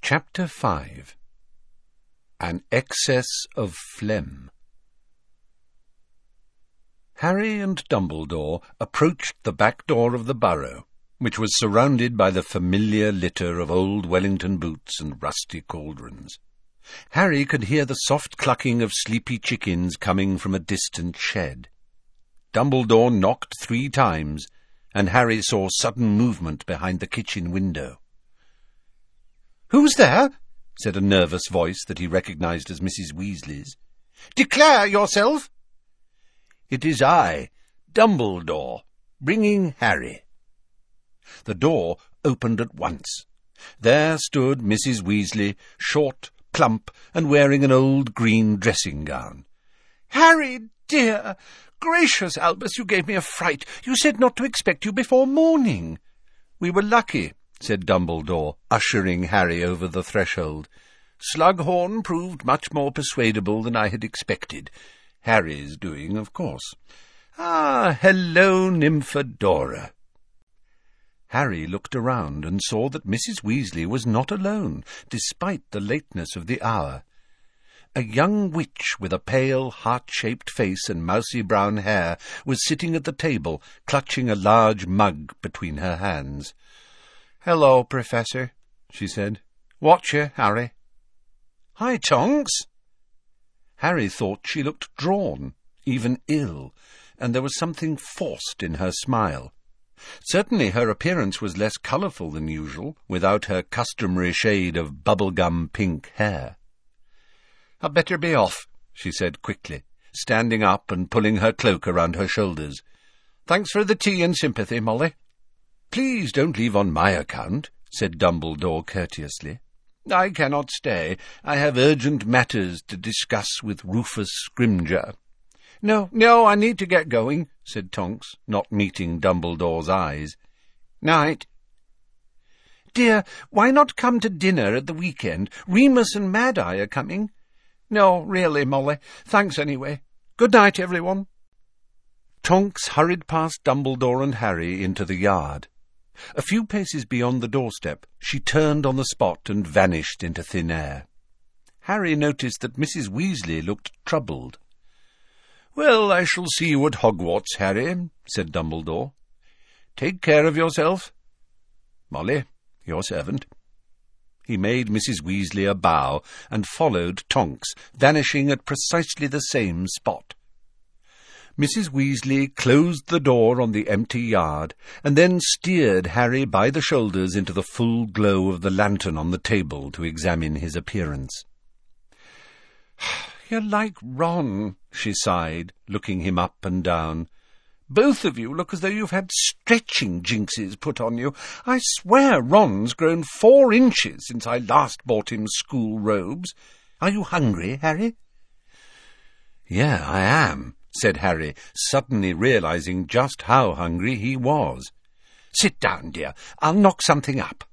Chapter 5. An Excess of Phlegm. Harry and Dumbledore approached the back door of the burrow, which was surrounded by the familiar litter of old Wellington boots and rusty cauldrons. Harry could hear the soft clucking of sleepy chickens coming from a distant shed. Dumbledore knocked 3 times, and Harry saw sudden movement behind the kitchen window. "Who's there?" said a nervous voice that he recognized as Mrs. Weasley's. "Declare yourself." "It is I, Dumbledore, bringing Harry." The door opened at once. There stood Mrs. Weasley, short, plump, and wearing an old green dressing-gown. "Harry, dear! Gracious, Albus, you gave me a fright. You said not to expect you before morning." "We were lucky," said Dumbledore, ushering Harry over the threshold. "Slughorn proved much more persuadable than I had expected. Harry's doing, of course. Ah, hello, Nymphadora." Harry looked around and saw that Mrs. Weasley was not alone, despite the lateness of the hour. A young witch with a pale, heart-shaped face and mousy brown hair was sitting at the table, clutching a large mug between her hands. "Hello, Professor," she said. "Watch you, Harry." "Hi, Tonks." Harry thought she looked drawn, even ill, and there was something forced in her smile. Certainly her appearance was less colourful than usual, without her customary shade of bubblegum pink hair. "I'd better be off," she said quickly, standing up and pulling her cloak around her shoulders. "Thanks for the tea and sympathy, Molly." "Please don't leave on my account," said Dumbledore courteously. "I cannot stay. I have urgent matters to discuss with Rufus Scrimgeour." No, I need to get going," said Tonks, not meeting Dumbledore's eyes. "Night." "Dear, why not come to dinner at the weekend? Remus and Mad-Eye are coming." "No, really, Molly. Thanks anyway. Good night, everyone." Tonks hurried past Dumbledore and Harry into the yard. A few paces beyond the doorstep, she turned on the spot and vanished into thin air. Harry noticed that Mrs. Weasley looked troubled. "Well, I shall see you at Hogwarts, Harry," said Dumbledore. "Take care of yourself. Molly, your servant." He made Mrs. Weasley a bow and followed Tonks, vanishing at precisely the same spot. Mrs. Weasley closed the door on the empty yard, and then steered Harry by the shoulders into the full glow of the lantern on the table to examine his appearance. "You're like Ron," she sighed, looking him up and down. "Both of you look as though you've had stretching jinxes put on you. I swear Ron's grown 4 inches since I last bought him school robes. Are you hungry, Harry?" "Yeah, I am," said Harry, suddenly realizing just how hungry he was. "Sit down, dear. I'll knock something up."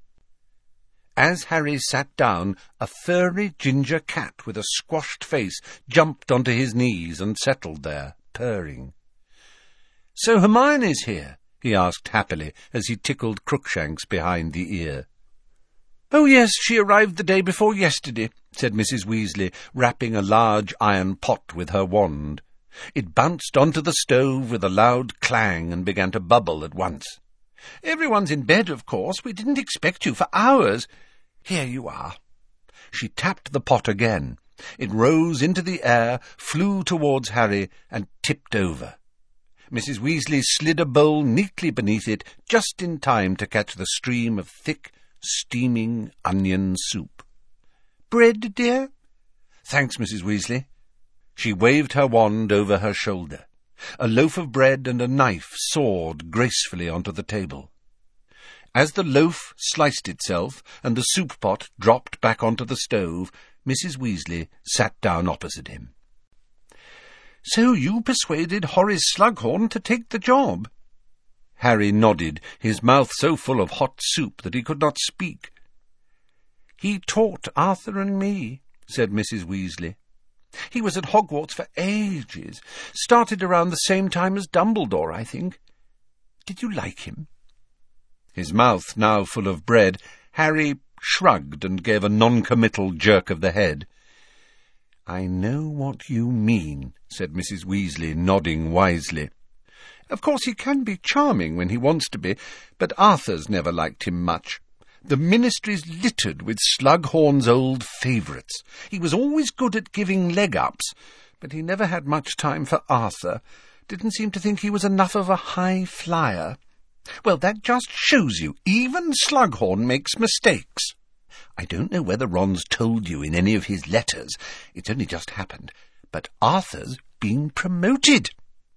As Harry sat down, a furry ginger cat with a squashed face jumped onto his knees and settled there, purring. "So Hermione's here?" he asked happily, as he tickled Crookshanks behind the ear. "Oh, yes, she arrived the day before yesterday," said Mrs. Weasley, rapping a large iron pot with her wand. It bounced onto the stove with a loud clang and began to bubble at once. "Everyone's in bed, of course. We didn't expect you for hours. Here you are." She tapped the pot again. It rose into the air, flew towards Harry, and tipped over. Mrs. Weasley slid a bowl neatly beneath it, just in time to catch the stream of thick, steaming onion soup. "Bread, dear?" "Thanks, Mrs. Weasley." She waved her wand over her shoulder. A loaf of bread and a knife soared gracefully onto the table. As the loaf sliced itself and the soup pot dropped back onto the stove, Mrs. Weasley sat down opposite him. "So you persuaded Horace Slughorn to take the job?" Harry nodded, his mouth so full of hot soup that he could not speak. "He taught Arthur and me," said Mrs. Weasley. "He was at Hogwarts for ages. Started around the same time as Dumbledore, I think. Did you like him?" His mouth now full of bread, Harry shrugged and gave a non-committal jerk of the head. "I know what you mean," said Mrs. Weasley, nodding wisely. "Of course he can be charming when he wants to be, but Arthur's never liked him much. The ministry's littered with Slughorn's old favourites. He was always good at giving leg-ups, but he never had much time for Arthur. Didn't seem to think he was enough of a high flyer. Well, that just shows you, even Slughorn makes mistakes. I don't know whether Ron's told you in any of his letters, it's only just happened, but Arthur's been promoted."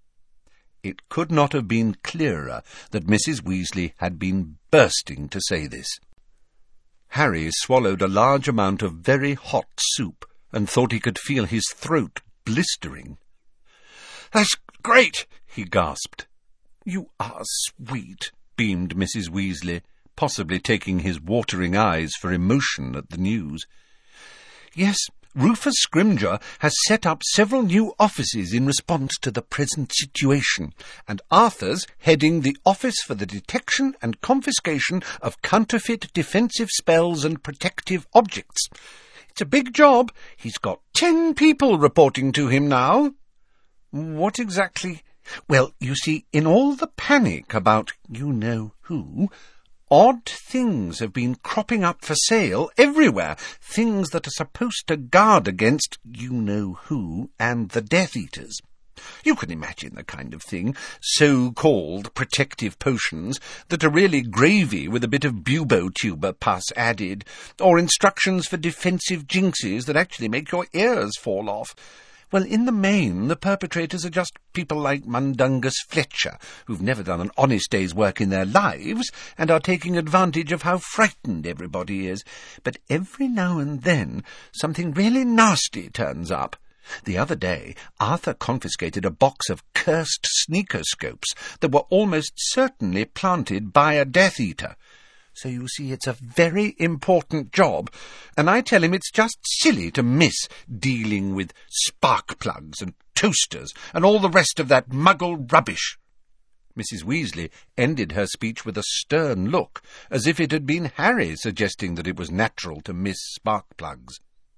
It could not have been clearer that Mrs. Weasley had been bursting to say this. Harry swallowed a large amount of very hot soup and thought he could feel his throat blistering. "That's great," he gasped. "You are sweet," beamed Mrs. Weasley, possibly taking his watering eyes for emotion at the news. "Yes, Rufus Scrimgeour has set up several new offices in response to the present situation, and Arthur's heading the Office for the Detection and Confiscation of Counterfeit Defensive Spells and Protective Objects. It's a big job. He's got 10 people reporting to him now." "What exactly?" "Well, you see, in all the panic about you-know-who, odd things have been cropping up for sale everywhere, things that are supposed to guard against you-know-who and the Death Eaters. You can imagine the kind of thing, so-called protective potions that are really gravy with a bit of bubo-tuber pus added, or instructions for defensive jinxes that actually make your ears fall off. Well, in the main, the perpetrators are just people like Mundungus Fletcher, who've never done an honest day's work in their lives, and are taking advantage of how frightened everybody is. But every now and then, something really nasty turns up. The other day, Arthur confiscated a box of cursed sneaker scopes that were almost certainly planted by a Death Eater. So you see, it's a very important job, and I tell him it's just silly to miss dealing with spark plugs and toasters and all the rest of that muggle rubbish." Mrs. Weasley ended her speech with a stern look, as if it had been Harry suggesting that it was natural to miss spark plugs.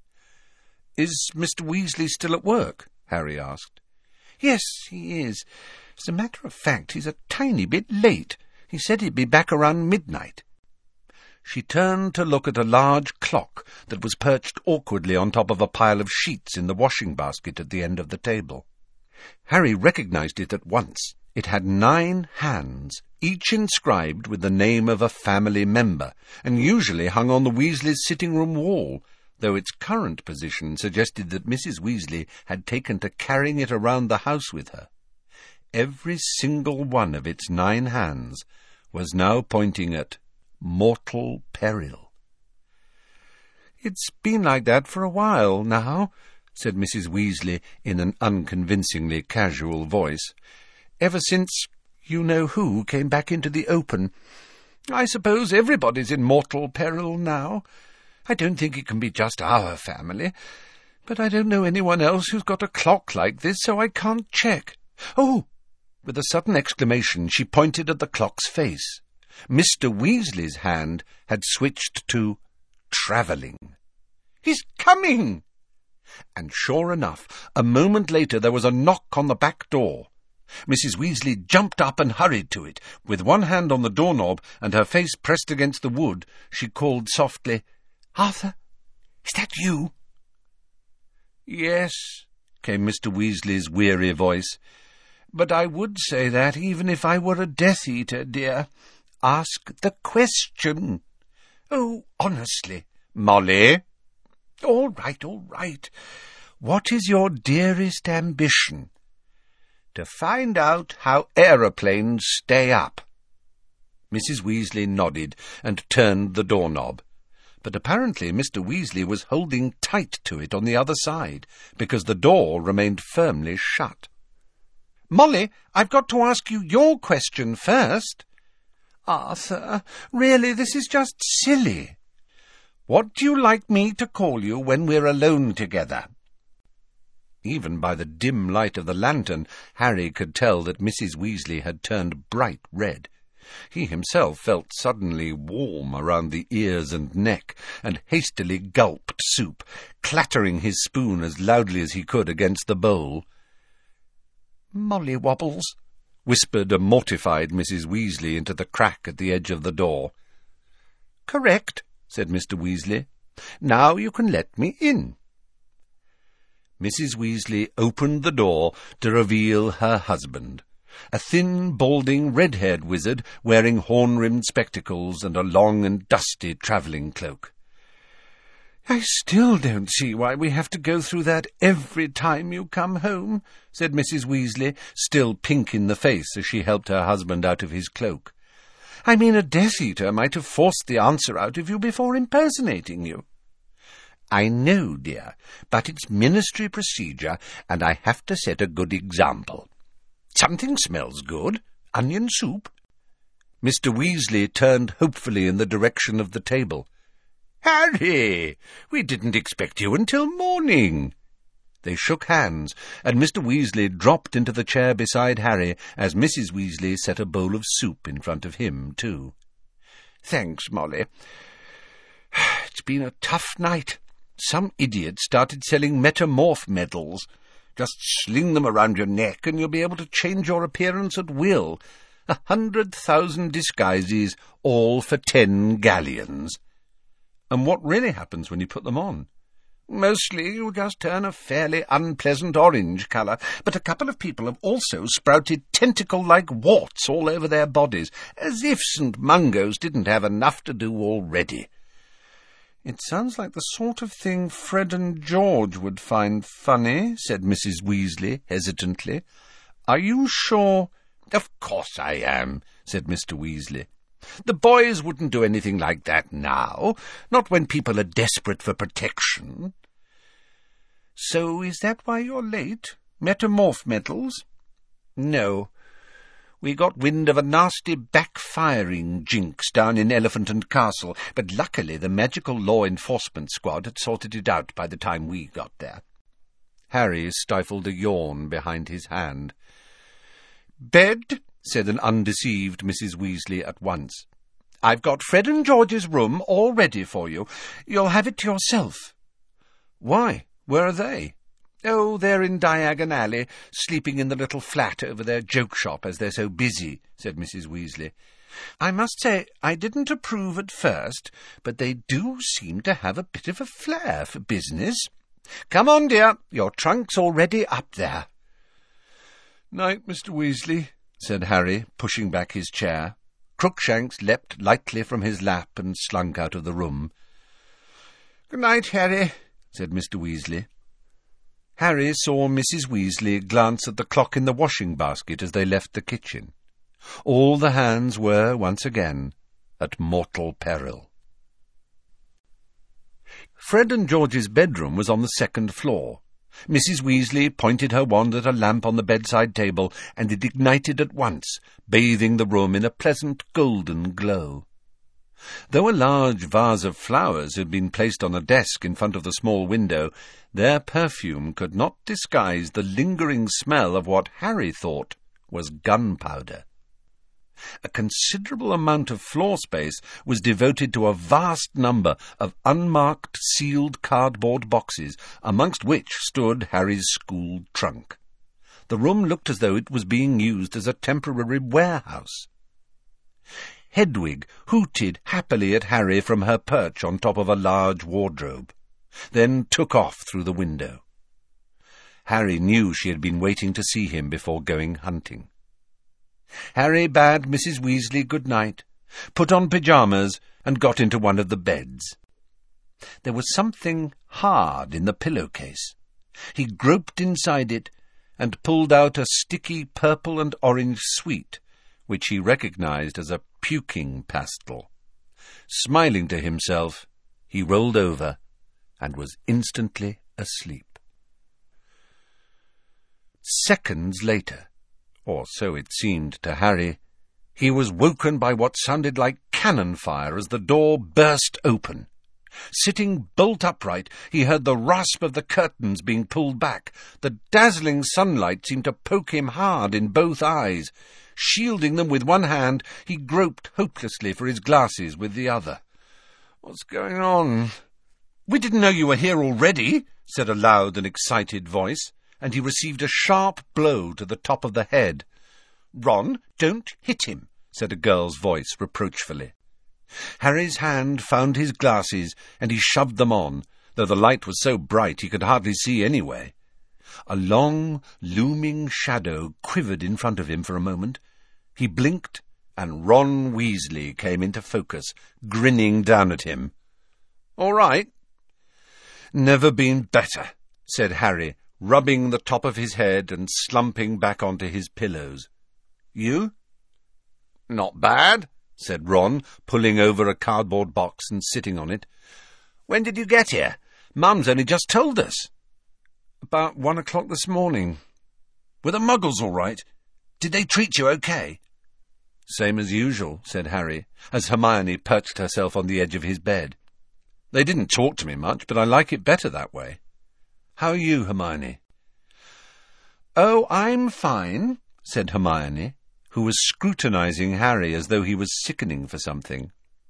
"Is Mr. Weasley still at work?" Harry asked. "Yes, he is. As a matter of fact, he's a tiny bit late. He said he'd be back around midnight." She turned to look at a large clock that was perched awkwardly on top of a pile of sheets in the washing basket at the end of the table. Harry recognized it at once. It had 9 hands, each inscribed with the name of a family member, and usually hung on the Weasleys' sitting-room wall, though its current position suggested that Mrs. Weasley had taken to carrying it around the house with her. Every single one of its 9 hands was now pointing at mortal peril. "It's been like that for a while now," said Mrs. Weasley in an unconvincingly casual voice. "Ever since you-know-who came back into the open. I suppose everybody's in mortal peril now. I don't think it can be just our family, but I don't know anyone else who's got a clock like this, so I can't check. Oh!" With a sudden exclamation, she pointed at the clock's face. Mr. Weasley's hand had switched to travelling. "He's coming!" And sure enough, a moment later there was a knock on the back door. Mrs. Weasley jumped up and hurried to it. With one hand on the doorknob and her face pressed against the wood, she called softly, "Arthur, is that you?" "Yes," came Mr. Weasley's weary voice. "But I would say that even if I were a Death Eater, dear. Ask the question." "Oh, honestly." "Molly." All right. What is your dearest ambition?" "To find out how aeroplanes stay up." Mrs. Weasley nodded and turned the doorknob. But apparently Mr. Weasley was holding tight to it on the other side, because the door remained firmly shut. "Molly, I've got to ask you your question first." "Arthur, really, this is just silly." "What do you like me to call you when we're alone together?" Even by the dim light of the lantern, Harry could tell that Mrs. Weasley had turned bright red. He himself felt suddenly warm around the ears and neck, and hastily gulped soup, clattering his spoon as loudly as he could against the bowl. "Mollywobbles," whispered a mortified Mrs. Weasley into the crack at the edge of the door. "Correct," said Mr. Weasley. "Now you can let me in." Mrs. Weasley opened the door to reveal her husband, a thin, balding, red-haired wizard wearing horn-rimmed spectacles and a long and dusty travelling cloak. "I still don't see why we have to go through that every time you come home," said Mrs. Weasley, still pink in the face as she helped her husband out of his cloak. "I mean, a Death Eater might have forced the answer out of you before impersonating you." "I know, dear, but it's ministry procedure, and I have to set a good example. Something smells good. Onion soup." Mr. Weasley turned hopefully in the direction of the table. "Harry, we didn't expect you until morning." They shook hands, and Mr. Weasley dropped into the chair beside Harry as Mrs. Weasley set a bowl of soup in front of him, too. "Thanks, Molly. It's been a tough night. Some idiot started selling metamorph medals. Just sling them around your neck and you'll be able to change your appearance at will. 100,000 disguises, all for 10 galleons. And what really happens when you put them on? Mostly you just turn a fairly unpleasant orange colour, but a couple of people have also sprouted tentacle-like warts all over their bodies, as if St. Mungo's didn't have enough to do already." "It sounds like the sort of thing Fred and George would find funny," said Mrs. Weasley hesitantly. "Are you sure?" "Of course I am," said Mr. Weasley. "The boys wouldn't do anything like that now, not when people are desperate for protection." "So is that why you're late? Metamorph medals?" "No. We got wind of a nasty backfiring jinx down in Elephant and Castle, but luckily the magical law enforcement squad had sorted it out by the time we got there." Harry stifled a yawn behind his hand. "Bed," said an undeceived Mrs. Weasley at once. "I've got Fred and George's room all ready for you. You'll have it to yourself." "Why? Where are they?" "Oh, they're in Diagon Alley, sleeping in the little flat over their joke shop as they're so busy," said Mrs. Weasley. "I must say I didn't approve at first, but they do seem to have a bit of a flair for business. Come on, dear, your trunk's already up there." "Night, Mr. Weasley," said Harry, pushing back his chair. Crookshanks leapt lightly from his lap and slunk out of the room. "Good night, Harry," said Mr. Weasley. Harry saw Mrs. Weasley glance at the clock in the washing-basket as they left the kitchen. All the hands were, once again, at mortal peril. Fred and George's bedroom was on the second floor. Mrs. Weasley pointed her wand at a lamp on the bedside table, and it ignited at once, bathing the room in a pleasant golden glow. Though a large vase of flowers had been placed on a desk in front of the small window, their perfume could not disguise the lingering smell of what Harry thought was gunpowder. A considerable amount of floor space was devoted to a vast number of unmarked, sealed cardboard boxes, amongst which stood Harry's school trunk. The room looked as though it was being used as a temporary warehouse. Hedwig hooted happily at Harry from her perch on top of a large wardrobe, then took off through the window. Harry knew she had been waiting to see him before going hunting. Harry bade Mrs. Weasley good night, put on pyjamas, and got into one of the beds. There was something hard in the pillowcase. He groped inside it and pulled out a sticky purple and orange sweet, which he recognized as a puking pastel. Smiling to himself, he rolled over and was instantly asleep. Seconds later, or so it seemed to Harry, he was woken by what sounded like cannon fire as the door burst open. Sitting bolt upright, he heard the rasp of the curtains being pulled back. The dazzling sunlight seemed to poke him hard in both eyes. Shielding them with one hand, he groped hopelessly for his glasses with the other. "What's going on?" "We didn't know you were here already," said a loud and excited voice, and he received a sharp blow to the top of the head. "Ron, don't hit him," said a girl's voice reproachfully. Harry's hand found his glasses, and he shoved them on, though the light was so bright he could hardly see anyway. A long, looming shadow quivered in front of him for a moment. He blinked, and Ron Weasley came into focus, grinning down at him. "All right?" "Never been better," said Harry, rubbing the top of his head and slumping back onto his pillows. "You?" "Not bad," said Ron, pulling over a cardboard box and sitting on it. "When did you get here? Mum's only just told us." "About 1 o'clock this morning." "Were the Muggles all right? Did they treat you okay?" "Same as usual," said Harry, as Hermione perched herself on the edge of his bed. "They didn't talk to me much, but I like it better that way. How are you, Hermione?" "Oh, I'm fine," said Hermione, who was scrutinizing Harry as though he was sickening for something.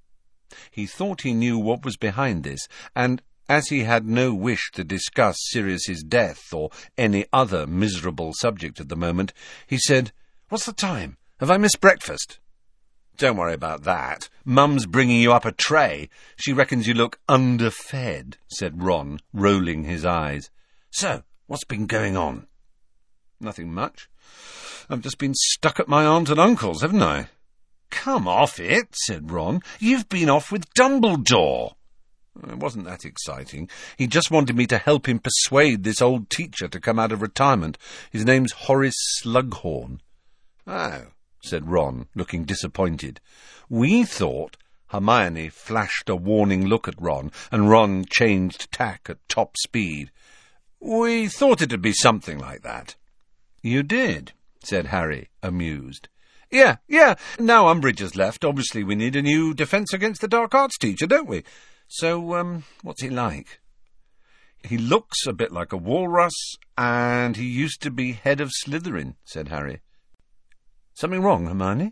He thought he knew what was behind this, and as he had no wish to discuss Sirius's death or any other miserable subject at the moment, he said, "What's the time? Have I missed breakfast?" "Don't worry about that. Mum's bringing you up a tray. She reckons you look underfed," said Ron, rolling his eyes. "So, what's been going on?" "Nothing much. I've just been stuck at my aunt and uncle's, haven't I?" "Come off it," said Ron. "You've been off with Dumbledore." "It wasn't that exciting. He just wanted me to help him persuade this old teacher to come out of retirement. His name's Horace Slughorn." "Oh," said Ron, looking disappointed. "We thought—" Hermione flashed a warning look at Ron, and Ron changed tack at top speed. "We thought it'd be something like that." "You did?" said Harry, amused. Yeah. Now Umbridge has left. Obviously we need a new Defence Against the Dark Arts teacher, don't we? So, what's he like?" "He looks a bit like a walrus, and he used to be head of Slytherin," said Harry. "Something wrong, Hermione?"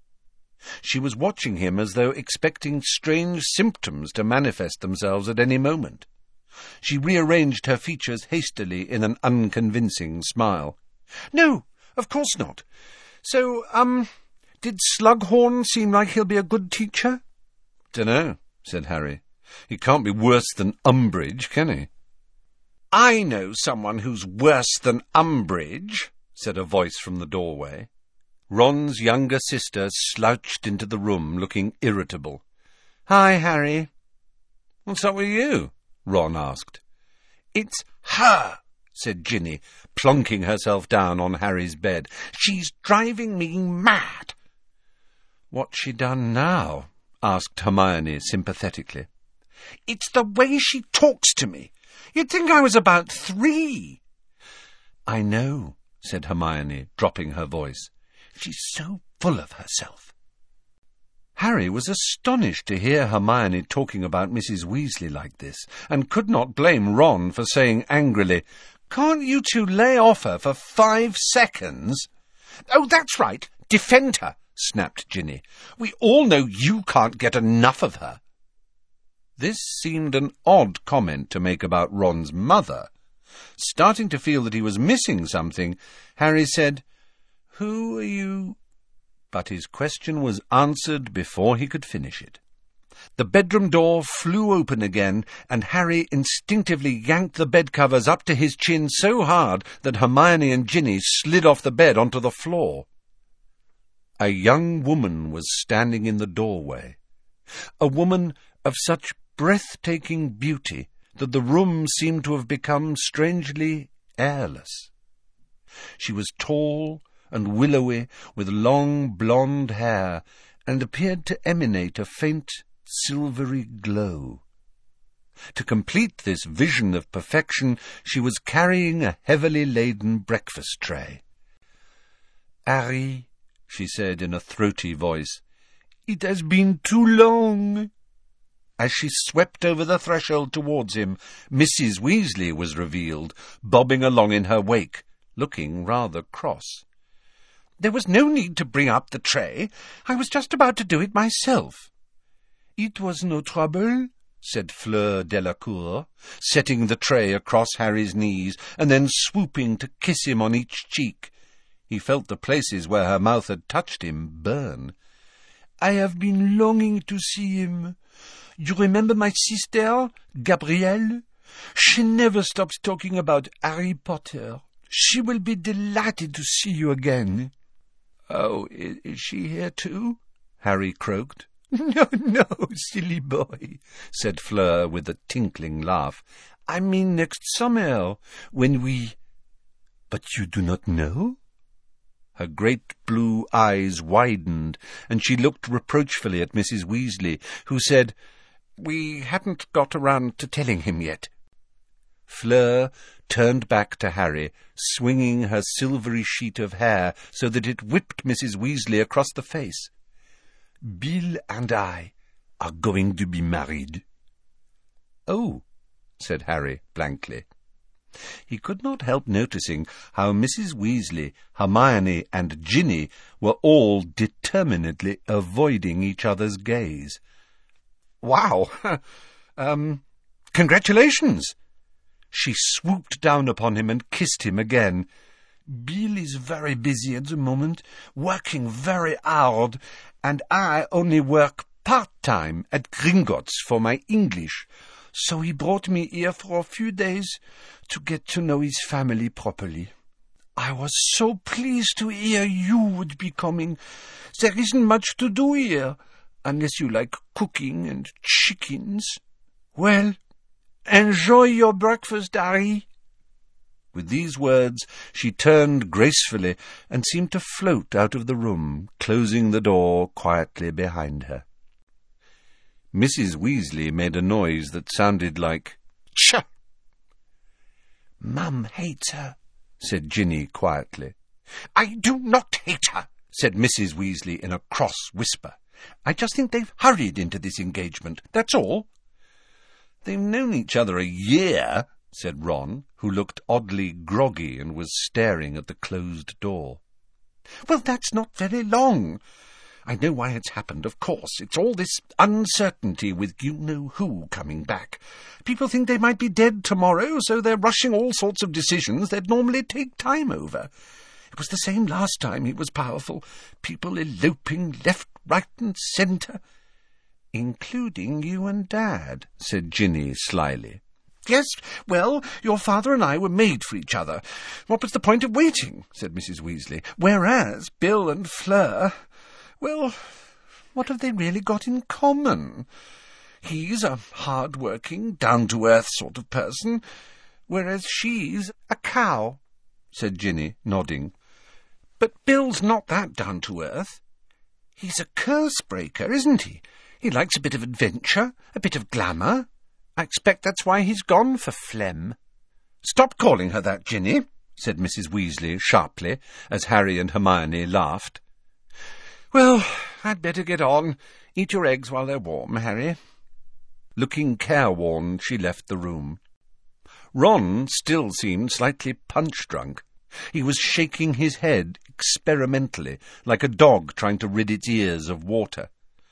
She was watching him as though expecting strange symptoms to manifest themselves at any moment. She rearranged her features hastily in an unconvincing smile. "No, of course not. So, did Slughorn seem like he'll be a good teacher?" "Dunno," said Harry. "He can't be worse than Umbridge, can he?" "I know someone who's worse than Umbridge," said a voice from the doorway. Ron's younger sister slouched into the room, looking irritable. "Hi, Harry." "What's up with you?" Ron asked. "It's her," said Ginny, plonking herself down on Harry's bed. "She's driving me mad." "What's she done now?" asked Hermione sympathetically. "It's the way she talks to me. You'd think I was about 3. "I know," said Hermione, dropping her voice. "She's so full of herself." Harry was astonished to hear Hermione talking about Mrs. Weasley like this, and could not blame Ron for saying angrily, "Can't you two lay off her for 5 seconds?" "Oh, that's right. Defend her," snapped Ginny. "We all know you can't get enough of her." This seemed an odd comment to make about Ron's mother. Starting to feel that he was missing something, Harry said, "Who are you—" But his question was answered before he could finish it. The bedroom door flew open again, and Harry instinctively yanked the bedcovers up to his chin so hard that Hermione and Ginny slid off the bed onto the floor. A young woman was standing in the doorway, a woman of such breathtaking beauty that the room seemed to have become strangely airless. She was tall and willowy, with long blonde hair, and appeared to emanate a faint silvery glow. To complete this vision of perfection, she was carrying a heavily laden breakfast tray. "Harry," she said in a throaty voice, "it has been too long." As she swept over the threshold towards him, Mrs. Weasley was revealed, bobbing along in her wake, looking rather cross. There was no need to bring up the tray. I was just about to do it myself." "It was no trouble," said Fleur Delacour, setting the tray across Harry's knees and then swooping to kiss him on each cheek. He felt the places where her mouth had touched him burn. "I have been longing to see him. You remember my sister, Gabrielle? She never stops talking about Harry Potter. She will be delighted to see you again." "Oh, is she here too?" Harry croaked. No, silly boy," said Fleur with a tinkling laugh. "I mean next summer, when we—" "But you do not know?" Her great blue eyes widened, and she looked reproachfully at Mrs. Weasley, who said, "We hadn't got around to telling him yet." Fleur turned back to Harry, swinging her silvery sheet of hair so that it whipped Mrs. Weasley across the face. "Bill and I are going to be married." "Oh," said Harry blankly. He could not help noticing how Mrs. Weasley, Hermione, and Ginny were all determinedly avoiding each other's gaze. "Wow! Congratulations!" She swooped down upon him and kissed him again. "Bill is very busy at the moment, working very hard, and I only work part-time at Gringotts for my English, so he brought me here for a few days to get to know his family properly. I was so pleased to hear you would be coming. There isn't much to do here, unless you like cooking and chickens. Well, enjoy your breakfast, Harry." With these words she turned gracefully and seemed to float out of the room, closing the door quietly behind her. Mrs. Weasley made a noise that sounded like "Tcha!" "Mum hates her," said Ginny quietly. "I do not hate her," said Mrs. Weasley in a cross whisper. "I just think they've hurried into this engagement, that's all." "They've known each other a year," said Ron, who looked oddly groggy and was staring at the closed door. "Well, that's not very long. I know why it's happened, of course. It's all this uncertainty with you-know-who coming back. People think they might be dead tomorrow, so they're rushing all sorts of decisions they'd normally take time over. It was the same last time he was powerful. People eloping left, right, and centre." "Including you and Dad," said Ginny slyly. "Yes, well, your father and I were made for each other. What was the point of waiting?" said Mrs. Weasley. "Whereas Bill and Fleur, well, what have they really got in common? He's a hard-working, down-to-earth sort of person, whereas she's a cow," said Ginny, nodding. "But Bill's not that down-to-earth. He's a curse-breaker, isn't he? He likes a bit of adventure, a bit of glamour. I expect that's why he's gone for phlegm." "Stop calling her that, Ginny," said Mrs. Weasley sharply, as Harry and Hermione laughed. "Well, I'd better get on. Eat your eggs while they're warm, Harry." Looking careworn, she left the room. Ron still seemed slightly punch-drunk. He was shaking his head experimentally, like a dog trying to rid its ears of water.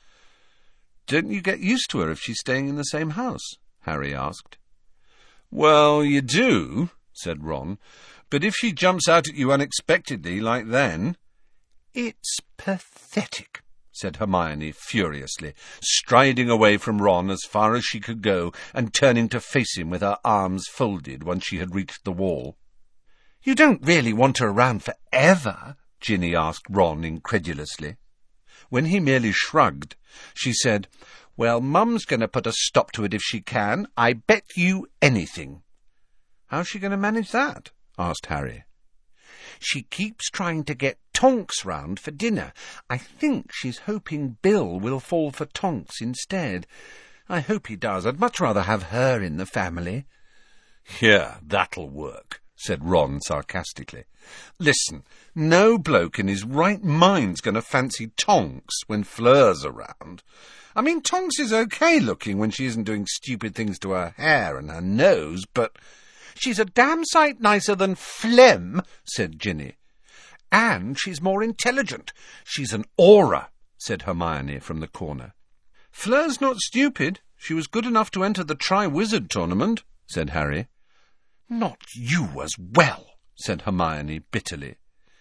"Don't you get used to her if she's staying in the same house?" Harry asked. "Well, you do," said Ron, "but if she jumps out at you unexpectedly like then—" "It's pathetic," said Hermione furiously, striding away from Ron as far as she could go and turning to face him with her arms folded once she had reached the wall. "You don't really want her around for ever?" Ginny asked Ron incredulously. When he merely shrugged, she said, "Well, Mum's going to put a stop to it if she can. I bet you anything." "How's she going to manage that?" asked Harry. "She keeps trying to get Tonks round for dinner. I think she's hoping Bill will fall for Tonks instead. I hope he does. I'd much rather have her in the family." "Yeah, that'll work," said Ron sarcastically. "Listen, no bloke in his right mind's going to fancy Tonks when Fleur's around. I mean, Tonks is okay looking when she isn't doing stupid things to her hair and her nose, but—" "She's a damn sight nicer than Phlegm," said Ginny. And she's more intelligent. She's an Auror, said Hermione from the corner. Fleur's not stupid. She was good enough to enter the Tri-Wizard tournament, said Harry. Not you as well, said Hermione bitterly.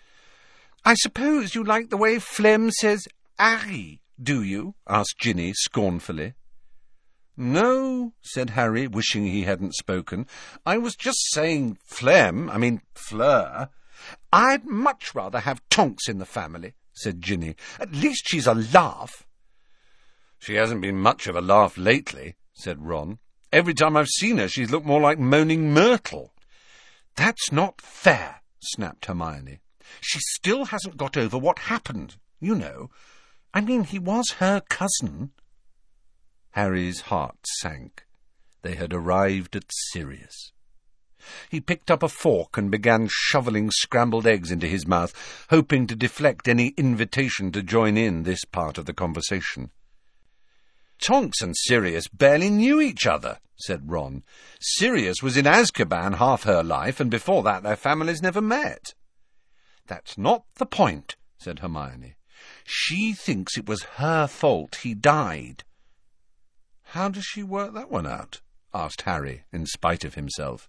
I suppose you like the way Flem says Harry, do you? Asked Ginny scornfully. No, said Harry, wishing he hadn't spoken. I was just saying Fleur. I'd much rather have Tonks in the family, said Ginny. At least she's a laugh. She hasn't been much of a laugh lately, said Ron. Every time I've seen her, she's looked more like Moaning Myrtle. That's not fair, snapped Hermione. She still hasn't got over what happened, you know. I mean, he was her cousin. Harry's heart sank. They had arrived at Sirius. He picked up a fork and began shoveling scrambled eggs into his mouth, hoping to deflect any invitation to join in this part of the conversation. Tonks and Sirius barely knew each other, said Ron. Sirius was in Azkaban half her life, and before that their families never met. That's not the point, said Hermione. She thinks it was her fault he died. How does she work that one out? Asked Harry, in spite of himself.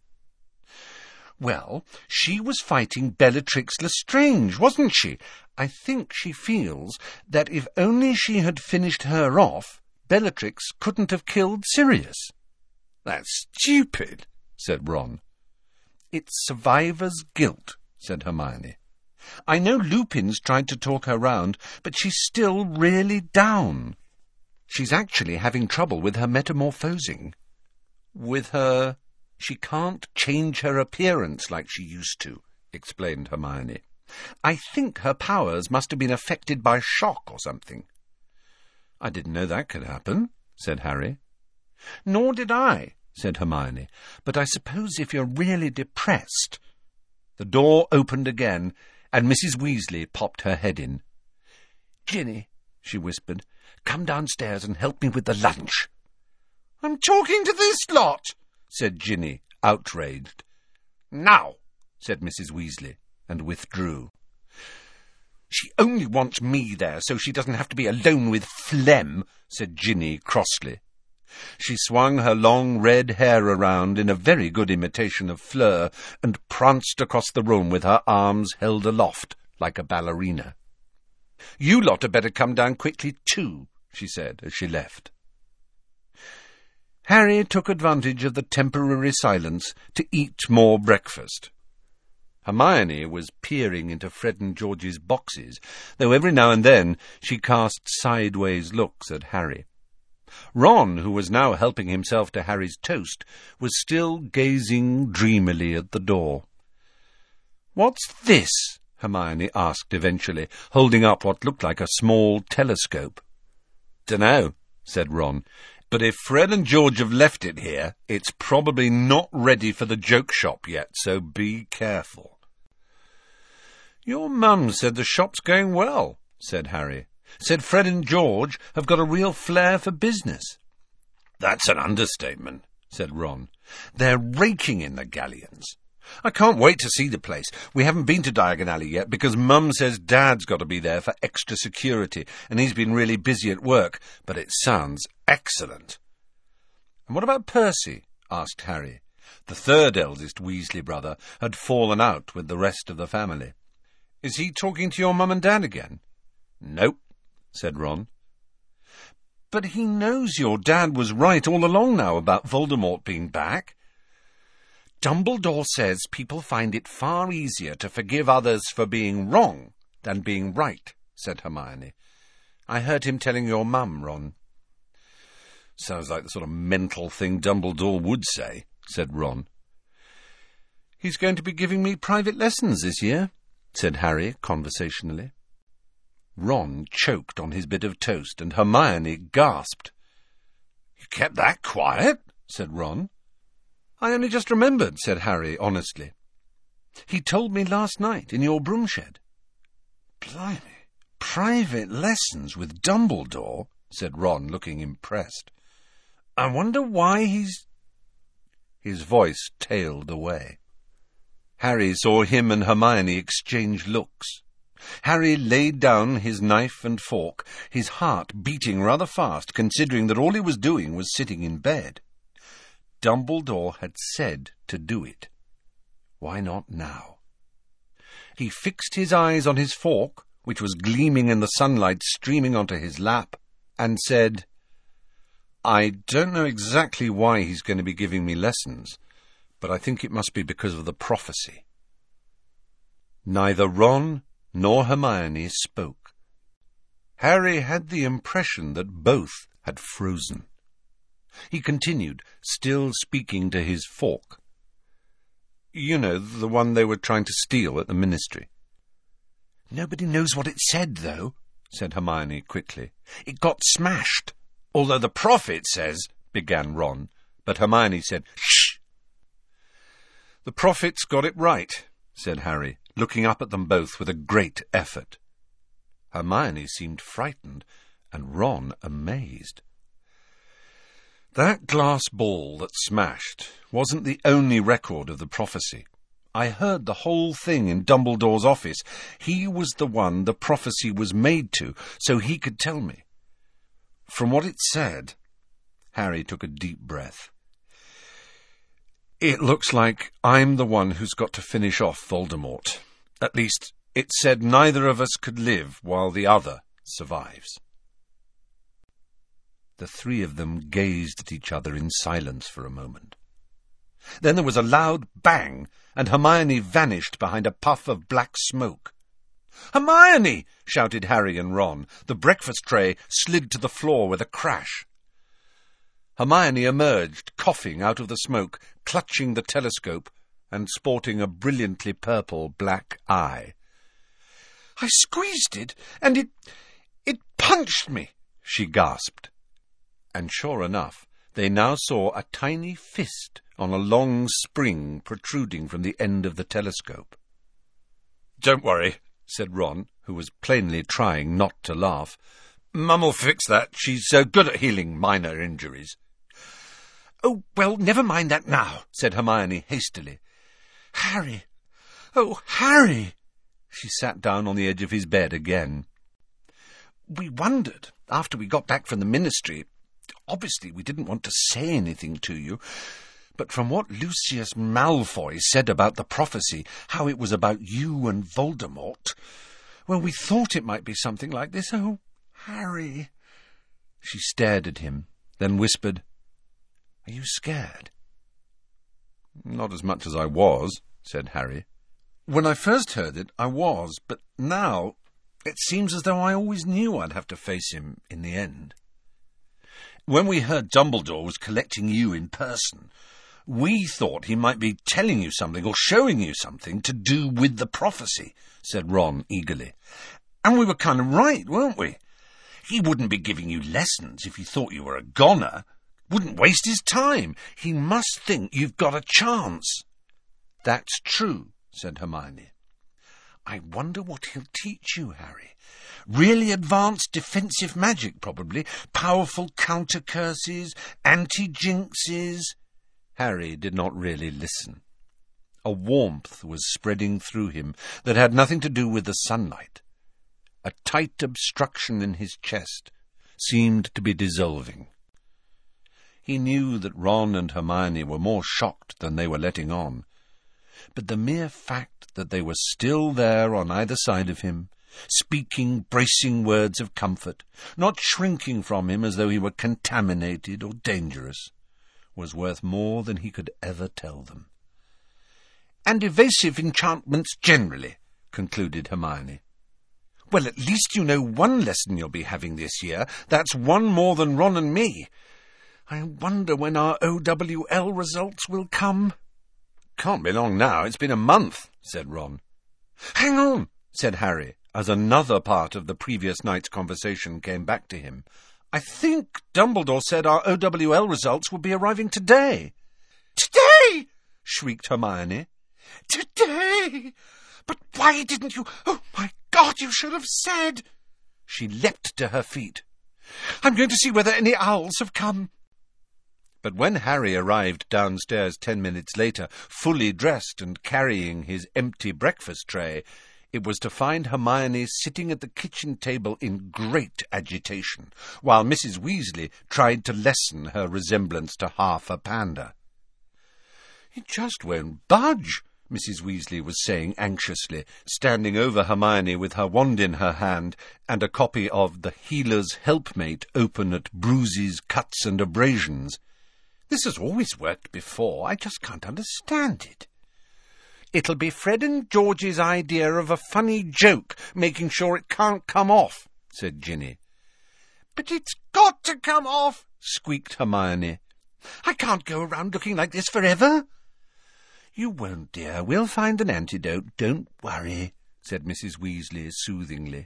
Well, she was fighting Bellatrix Lestrange, wasn't she? I think she feels that if only she had finished her off, Bellatrix couldn't have killed Sirius. That's stupid, said Ron. It's survivor's guilt, said Hermione. I know Lupin's tried to talk her round, but she's still really down. She's actually having trouble with her metamorphosing. With her... She can't change her appearance like she used to, explained Hermione. I think her powers must have been affected by shock or something. I didn't know that could happen, said Harry. Nor did I, said Hermione. But I suppose if you're really depressed... The door opened again, and Mrs. Weasley popped her head in. Ginny, she whispered, come downstairs and help me with the lunch. I'm talking to this lot, said Ginny, outraged. Now, said Mrs. Weasley, and withdrew. She only wants me there so she doesn't have to be alone with Flem, said Ginny crossly. She swung her long red hair around in a very good imitation of Fleur and pranced across the room with her arms held aloft like a ballerina. You lot had better come down quickly too, she said as she left. Harry took advantage of the temporary silence to eat more breakfast. Hermione was peering into Fred and George's boxes, though every now and then she cast sideways looks at Harry. Ron, who was now helping himself to Harry's toast, was still gazing dreamily at the door. "What's this?" Hermione asked eventually, holding up what looked like a small telescope. "Dunno," said Ron. "But if Fred and George have left it here, it's probably not ready for the joke shop yet, so be careful." "Your mum said the shop's going well," said Harry. "Said Fred and George have got a real flair for business." "That's an understatement," said Ron. "They're raking in the galleons. I can't wait to see the place. We haven't been to Diagon Alley yet because Mum says Dad's got to be there for extra security, and he's been really busy at work, but it sounds excellent." "And what about Percy?" asked Harry. The third eldest Weasley brother had fallen out with the rest of the family. "Is he talking to your Mum and Dad again?" "Nope," said Ron. "But he knows your dad was right all along now about Voldemort being back." "Dumbledore says people find it far easier to forgive others for being wrong than being right," said Hermione. "I heard him telling your mum, Ron." "Sounds like the sort of mental thing Dumbledore would say," said Ron. "He's going to be giving me private lessons this year," said Harry conversationally. Ron choked on his bit of toast, and Hermione gasped. "You kept that quiet?" said Ron. "I only just remembered," said Harry honestly. "He told me last night in your broom shed." "Blimey, private lessons with Dumbledore," said Ron, looking impressed. "I wonder why he's—" His voice tailed away. Harry saw him and Hermione exchange looks, Harry laid down his knife and fork, his heart beating rather fast, considering that all he was doing was sitting in bed. Dumbledore had said to do it. Why not now? He fixed his eyes on his fork, which was gleaming in the sunlight streaming onto his lap, and said, "I don't know exactly why he's going to be giving me lessons, but I think it must be because of the prophecy." Neither Ron nor Hermione spoke. Harry had the impression that both had frozen. He continued, still speaking to his fork. "You know, the one they were trying to steal at the Ministry." "Nobody knows what it said, though," said Hermione quickly. "It got smashed." "Although the prophet says—" began Ron, but Hermione said, "Shh!" "The prophet's got it right," said Harry, looking up at them both with a great effort. Hermione seemed frightened, and Ron amazed. "That glass ball that smashed wasn't the only record of the prophecy. I heard the whole thing in Dumbledore's office. He was the one the prophecy was made to, so he could tell me. From what it said—" Harry took a deep breath. "It looks like I'm the one who's got to finish off Voldemort. At least, it said neither of us could live while the other survives." The three of them gazed at each other in silence for a moment. Then there was a loud bang, and Hermione vanished behind a puff of black smoke. "Hermione!" shouted Harry and Ron. The breakfast tray slid to the floor with a crash. Hermione emerged, coughing out of the smoke, clutching the telescope, and sporting a brilliantly purple black eye. "I squeezed it, and it punched me," she gasped. And sure enough, they now saw a tiny fist on a long spring protruding from the end of the telescope. "Don't worry," said Ron, who was plainly trying not to laugh. "Mum'll fix that. She's so good at healing minor injuries." "Oh, well, never mind that now," said Hermione hastily. "Harry! Oh, Harry!" She sat down on the edge of his bed again. "We wondered, after we got back from the Ministry. Obviously, we didn't want to say anything to you, but from what Lucius Malfoy said about the prophecy, how it was about you and Voldemort, well, we thought it might be something like this. Oh, Harry!" She stared at him, then whispered, "Are you scared?" "Not as much as I was," said Harry. "When I first heard it, I was, but now it seems as though I always knew I'd have to face him in the end. When we heard Dumbledore was collecting you in person, we thought he might be telling you something or showing you something to do with the prophecy," said Ron eagerly. "And we were kind of right, weren't we? He wouldn't be giving you lessons if he thought you were a goner. Wouldn't waste his time. He must think you've got a chance." "That's true," said Hermione. "I wonder what he'll teach you, Harry. Really advanced defensive magic, probably. Powerful counter-curses, anti-jinxes." Harry did not really listen. A warmth was spreading through him that had nothing to do with the sunlight. A tight obstruction in his chest seemed to be dissolving. He knew that Ron and Hermione were more shocked than they were letting on, but the mere fact that they were still there on either side of him, speaking bracing words of comfort, not shrinking from him as though he were contaminated or dangerous, was worth more than he could ever tell them. "And evasive enchantments generally," concluded Hermione. "Well, at least you know one lesson you'll be having this year. That's one more than Ron and me. I wonder when our OWL results will come." "Can't be long now. It's been a month," said Ron. "Hang on," said Harry, as another part of the previous night's conversation came back to him. "I think Dumbledore said our OWL results would be arriving today." "Today!" shrieked Hermione. "Today! But why didn't you? Oh, my God, you should have said!" She leapt to her feet. "I'm going to see whether any owls have come." But when Harry arrived downstairs 10 minutes later, fully dressed and carrying his empty breakfast tray, It was to find Hermione sitting at the kitchen table in great agitation, while Mrs. Weasley tried to lessen her resemblance to half a panda. "It just won't budge," Mrs. Weasley was saying anxiously, standing over Hermione with her wand in her hand and a copy of The Healer's Helpmate open at bruises, cuts and abrasions. "This has always worked before. I just can't understand it." "It'll be Fred and George's idea of a funny joke, making sure it can't come off," said Ginny. "But it's got to come off," squeaked Hermione. "I can't go around looking like this forever." "You won't, dear. We'll find an antidote. Don't worry," said Mrs. Weasley soothingly.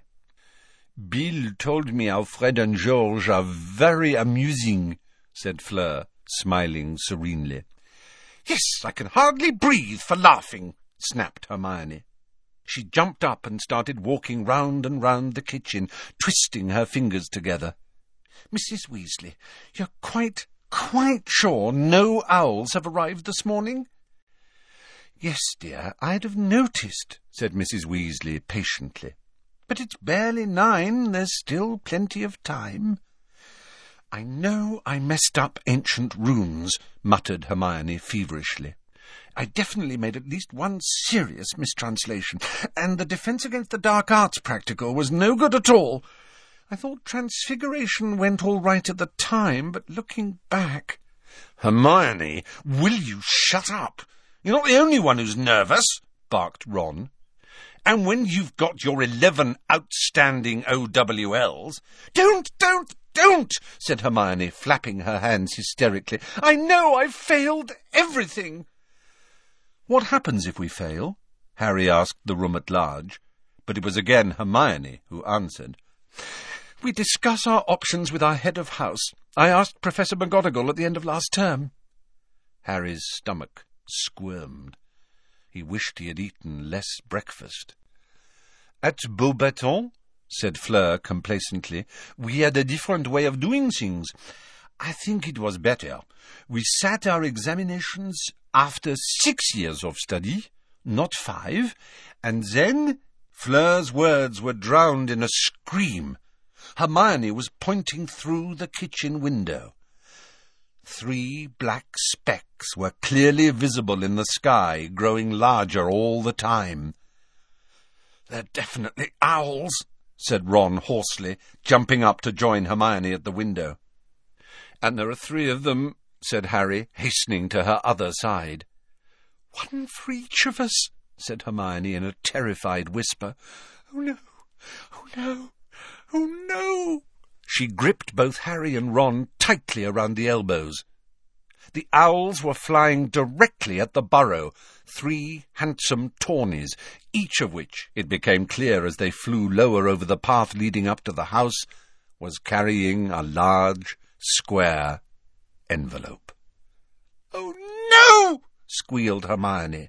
"Bill told me how Fred and George are very amusing," said Fleur, smiling serenely. "Yes, I can hardly breathe for laughing," snapped Hermione. She jumped up and started walking round and round the kitchen, twisting her fingers together. "Mrs. Weasley, you're quite sure no owls have arrived this morning?" "Yes, dear, I'd have noticed," said Mrs. Weasley patiently. "But it's barely 9. There's still plenty of time." "I know I messed up ancient runes," muttered Hermione feverishly. "I definitely made at least one serious mistranslation, and the Defense Against the Dark Arts practical was no good at all. I thought Transfiguration went all right at the time, but looking back—" "Hermione, will you shut up? You're not the only one who's nervous," barked Ron. "And when you've got your 11 outstanding OWLs—" Don't, said Hermione, flapping her hands hysterically. "I know I've failed everything." "What happens if we fail?" Harry asked the room at large, but it was again Hermione who answered. "We discuss our options with our head of house. I asked Professor McGonagall at the end of last term." Harry's stomach squirmed. He wished he had eaten less breakfast. "At Beauxbatons," said Fleur complacently, "we had a different way of doing things. I think it was better. We sat our examinations after 6 years of study, not 5, and then—" Fleur's words were drowned in a scream. Hermione was pointing through the kitchen window. 3 black specks were clearly visible in the sky, growing larger all the time. "They're definitely owls," said Ron hoarsely, jumping up to join Hermione at the window. "And there are 3 of them," said Harry, hastening to her other side. "One for each of us," said Hermione in a terrified whisper. "Oh no, oh no, oh no!" She gripped both Harry and Ron tightly around the elbows. The owls were flying directly at the burrow, 3 handsome tawnies, each of which, it became clear as they flew lower over the path leading up to the house, was carrying a large, square envelope. "Oh no!" squealed Hermione.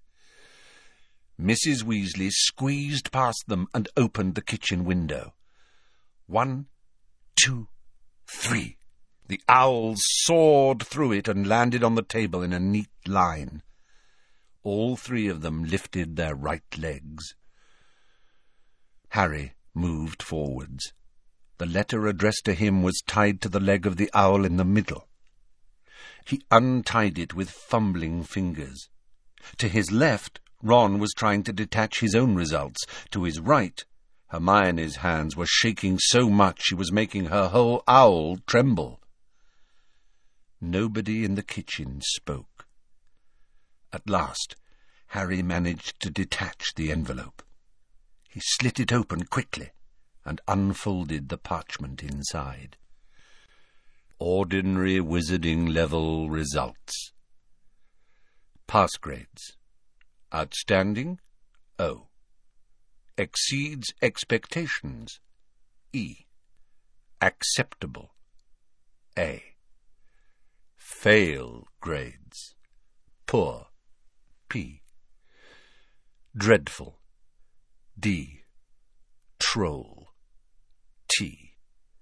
Mrs. Weasley squeezed past them and opened the kitchen window. 1, 2, 3. The owls soared through it and landed on the table in a neat line. All 3 of them lifted their right legs. Harry moved forwards. The letter addressed to him was tied to the leg of the owl in the middle. He untied it with fumbling fingers. To his left, Ron was trying to detach his own results. To his right, Hermione's hands were shaking so much she was making her whole owl tremble. Nobody in the kitchen spoke. At last, Harry managed to detach the envelope. He slit it open quickly and unfolded the parchment inside. Ordinary wizarding level results. Pass grades. Outstanding, O. Exceeds expectations, E. Acceptable, A. Fail grades, poor, P. Dreadful, D. Troll, T.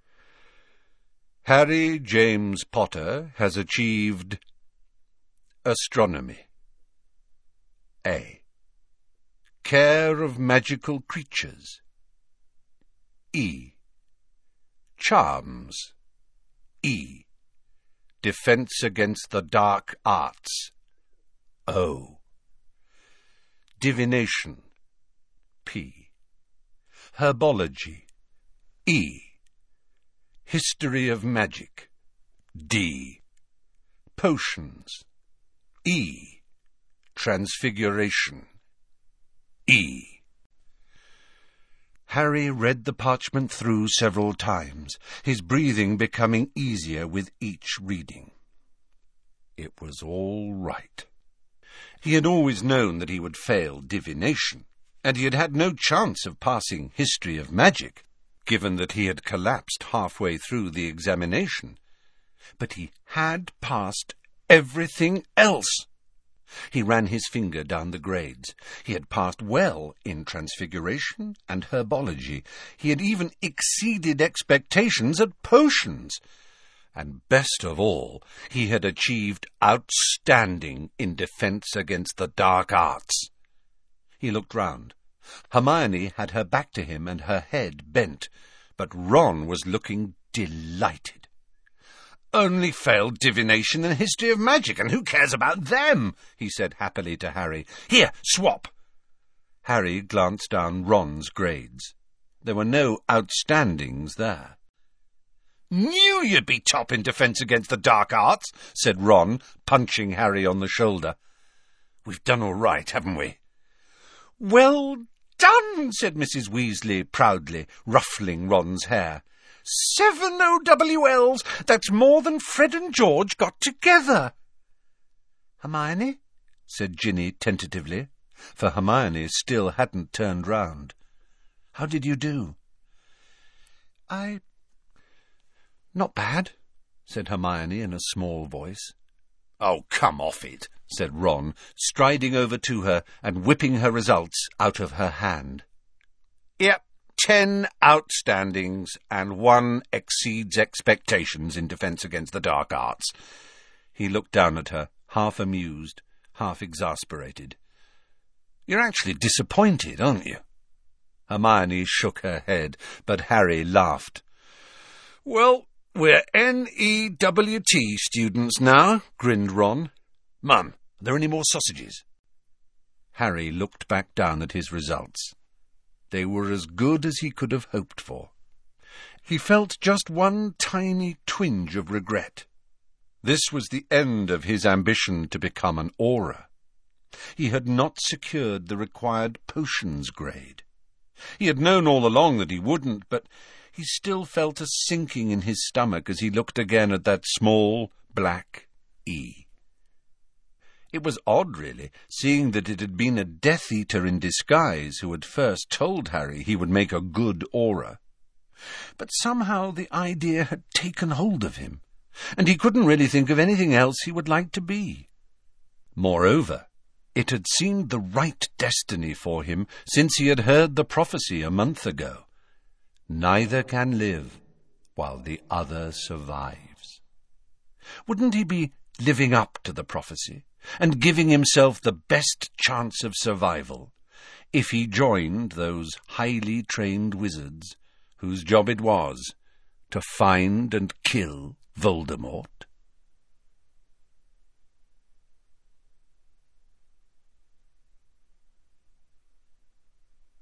Harry James Potter has achieved astronomy, A. care of magical creatures. E. Charms. E. Defense against the dark arts. O. Divination. P. Herbology. E. History of magic. D. Potions. E. Transfiguration. E. Harry read the parchment through several times, his breathing becoming easier with each reading. It was all right. He had always known that he would fail divination, and he had had no chance of passing history of magic, given that he had collapsed halfway through the examination. But he had passed everything else. He ran his finger down the grades. He had passed well in transfiguration and herbology. He had even exceeded expectations at potions. And best of all, he had achieved outstanding in defense against the dark arts. He looked round. Hermione had her back to him and her head bent, but Ron was looking delighted. "Only failed divination and history of magic, and who cares about them?" he said happily to Harry. "Here, swap." Harry glanced down Ron's grades. There were no outstandings there. "Knew you'd be top in defence against the dark arts," said Ron, punching Harry on the shoulder. "We've done all right, haven't we?" "Well done," said Mrs. Weasley proudly, ruffling Ron's hair. 7 OWLs! That's more than Fred and George got together." "Hermione?" said Ginny tentatively, for Hermione still hadn't turned round. "How did you do?" Not bad," said Hermione in a small voice. "Oh, come off it," said Ron, striding over to her and whipping her results out of her hand. "Yep. 10 outstandings, and 1 exceeds expectations in defence against the dark arts." He looked down at her, half amused, half exasperated. "You're actually disappointed, aren't you?" Hermione shook her head, but Harry laughed. "Well, we're NEWT students now," grinned Ron. "Mum, are there any more sausages?" Harry looked back down at his results. They were as good as he could have hoped for. He felt just one tiny twinge of regret. This was the end of his ambition to become an Auror. He had not secured the required potions grade. He had known all along that he wouldn't, but he still felt a sinking in his stomach as he looked again at that small, black E. It was odd, really, seeing that it had been a Death Eater in disguise who had first told Harry he would make a good Auror. But somehow the idea had taken hold of him, and he couldn't really think of anything else he would like to be. Moreover, it had seemed the right destiny for him since he had heard the prophecy a month ago. Neither can live while the other survives. Wouldn't he be living up to the prophecy and giving himself the best chance of survival if he joined those highly trained wizards whose job it was to find and kill Voldemort?